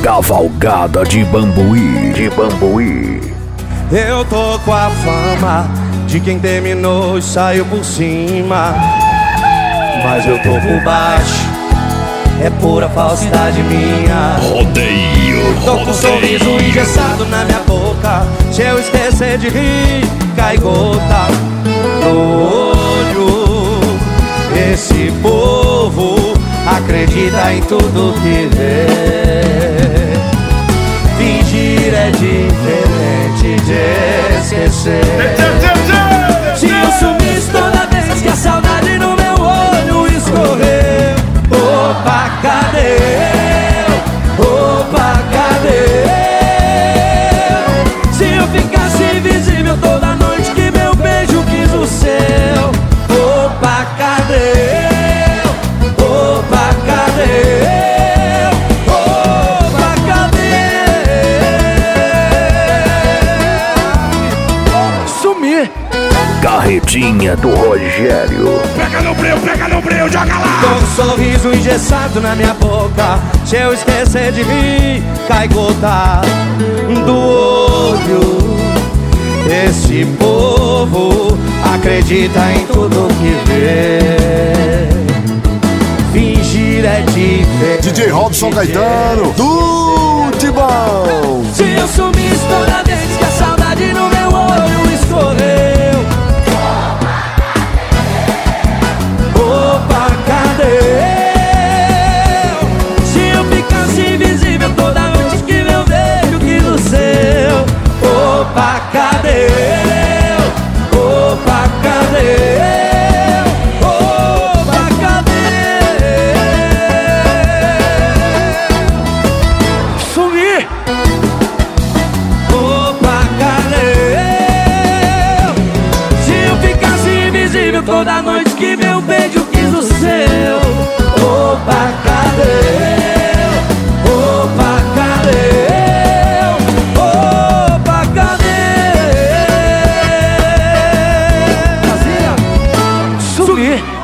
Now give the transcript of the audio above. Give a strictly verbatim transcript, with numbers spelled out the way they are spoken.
Cavalgada de Bambuí, de Bambuí. Eu tô com a fama de quem terminou e saiu por cima, mas eu tô por baixo, é pura falsidade minha. Rodeio, Tô com um sorriso engessado na minha boca, se eu esquecer de rir, cai gota no olho. Esse povo acredita em tudo que vê. Fingir é diferente de esquecer. Se eu sumisse toda vez que a saudade no meu olho escorreu, opa, cadê eu? Opa, cadê eu? Se eu ficasse invisível toda noite que meu beijo quis o seu, opa, cadê eu? Opa, cadê eu? Carretinha do Rogério. Pega no breu, pega no breu, joga lá. Com um sorriso engessado na minha boca, se eu esquecer de rir, cai gota do olho. Esse povo acredita em tudo que vê. Fingir é diferente. D J Robson Caetano, tudo de bom. Se eu sumisse toda vez que a saudade no meu olho escorreu, opa, cadê eu? Se eu ficasse invisível toda noite que meu beijo quis o seu, opa, cadê eu? Opa, cadê eu? Opa, cadê eu? Sumi! Opa, cadê eu? Se eu ficasse invisível toda noite que meu beijo quis o seu, opa, cadê eu? Opa, cadê eu? Opa, cadê eu? Sumi!